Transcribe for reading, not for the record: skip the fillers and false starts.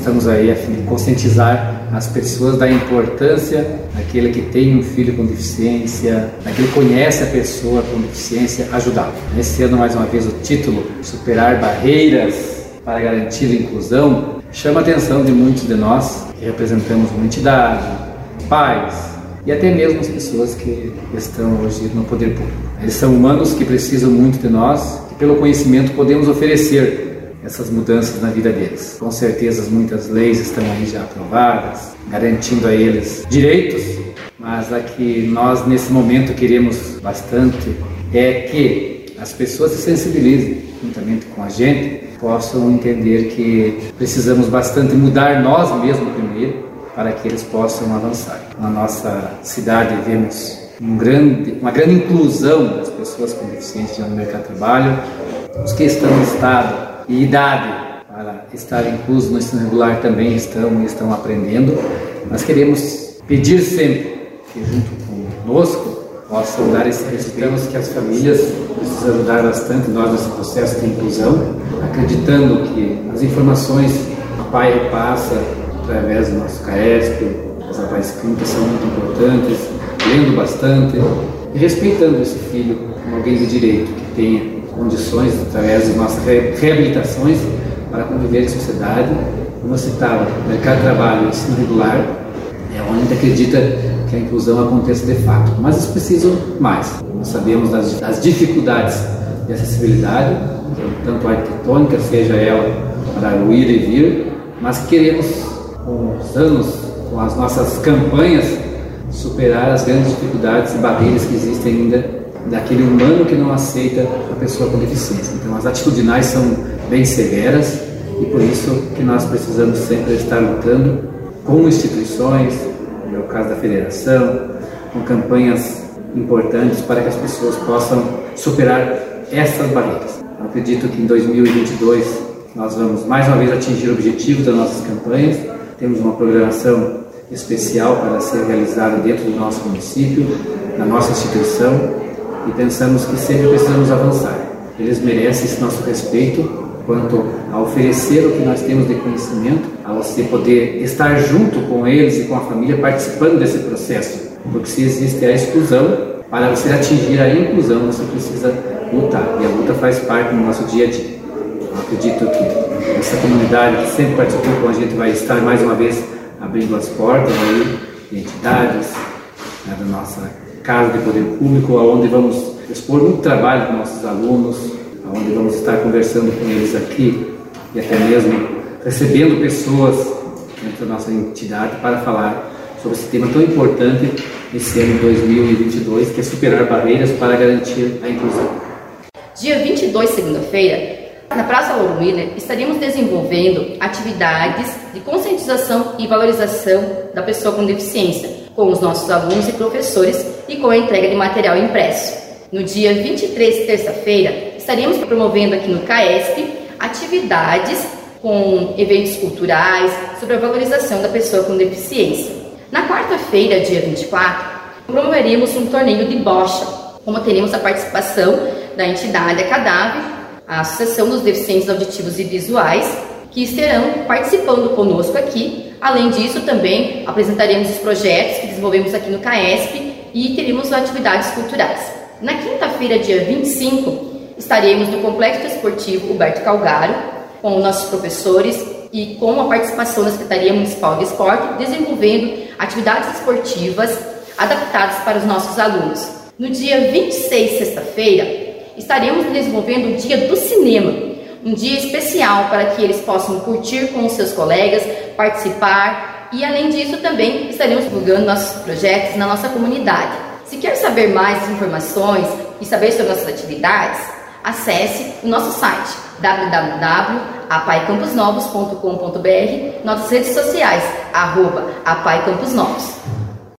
estamos aí a fim de conscientizar as pessoas da importância daquele que tem um filho com deficiência, daquele que conhece a pessoa com deficiência, ajudá-lo. Esse ano, mais uma vez, o título Superar Barreiras para Garantir a Inclusão chama a atenção de muitos de nós que representamos uma entidade, pais e até mesmo as pessoas que estão hoje no poder público. Eles são humanos que precisam muito de nós, que pelo conhecimento podemos oferecer essas mudanças na vida deles. Com certeza muitas leis estão aí já aprovadas, garantindo a eles direitos, mas a que nós nesse momento queremos bastante é que as pessoas se sensibilizem juntamente com a gente, possam entender que precisamos bastante mudar nós mesmos primeiro, para que eles possam avançar. Na nossa cidade vemos uma grande inclusão das pessoas com deficiência no mercado de trabalho, os que estão em estado e idade para estar inclusos no ensino regular também estão aprendendo. Nós queremos pedir sempre que junto conosco possam dar esse respeito, que as famílias precisam ajudar bastante nós nesse processo de inclusão, acreditando que as informações que o pai repassa através do nosso CAESP, as avais clínicas são muito importantes, lendo bastante e respeitando esse filho como alguém de direito, que tenha condições, através de nossas reabilitações, para conviver em sociedade. Como eu citava, o mercado de trabalho e o ensino regular é onde a gente acredita que a inclusão aconteça de fato, mas eles precisam mais. Nós sabemos das dificuldades de acessibilidade, tanto arquitetônica, seja ela para o ir e vir, mas queremos, com os anos, com as nossas campanhas, superar as grandes dificuldades e barreiras que existem ainda daquele humano que não aceita a pessoa com deficiência. Então as atitudinais são bem severas e por isso que nós precisamos sempre estar lutando com instituições, no caso da federação, com campanhas importantes para que as pessoas possam superar essas barreiras. Eu acredito que em 2022 nós vamos mais uma vez atingir o objetivo das nossas campanhas. Temos uma programação especial para ser realizada dentro do nosso município, na nossa instituição, e pensamos que sempre precisamos avançar. Eles merecem esse nosso respeito quanto a oferecer o que nós temos de conhecimento, a você poder estar junto com eles e com a família participando desse processo, porque se existe a exclusão, para você atingir a inclusão você precisa lutar, e a luta faz parte do nosso dia a dia. Eu acredito que essa comunidade que sempre participou com a gente vai estar mais uma vez abrindo as portas aí, de entidades, da nossa casa de poder público, onde vamos expor muito trabalho com nossos alunos, onde vamos estar conversando com eles aqui e até mesmo recebendo pessoas dentro da nossa entidade para falar sobre esse tema tão importante esse ano de 2022, que é superar barreiras para garantir a inclusão. Dia 22, segunda-feira, na Praça Lauro Miller, estaríamos desenvolvendo atividades de conscientização e valorização da pessoa com deficiência, com os nossos alunos e professores e com a entrega de material impresso. No dia 23, terça-feira, estaríamos promovendo aqui no CAESP atividades com eventos culturais sobre a valorização da pessoa com deficiência. Na quarta-feira, dia 24, promoveríamos um torneio de bocha, como teremos a participação da entidade ACADAV, a Associação dos Deficientes Auditivos e Visuais, que estarão participando conosco aqui. Além disso, também apresentaremos os projetos que desenvolvemos aqui no CAESP e teremos atividades culturais. Na quinta-feira, dia 25, estaremos no Complexo Esportivo Huberto Calgaro, com nossos professores e com a participação da Secretaria Municipal de Esporte, desenvolvendo atividades esportivas adaptadas para os nossos alunos. No dia 26, sexta-feira, estaremos desenvolvendo o Dia do Cinema, um dia especial para que eles possam curtir com os seus colegas, participar e, além disso, também estaremos divulgando nossos projetos na nossa comunidade. Se quer saber mais informações e saber sobre nossas atividades, acesse o nosso site www.apaicamposnovos.com.br, nossas redes sociais @apaicamposnovos.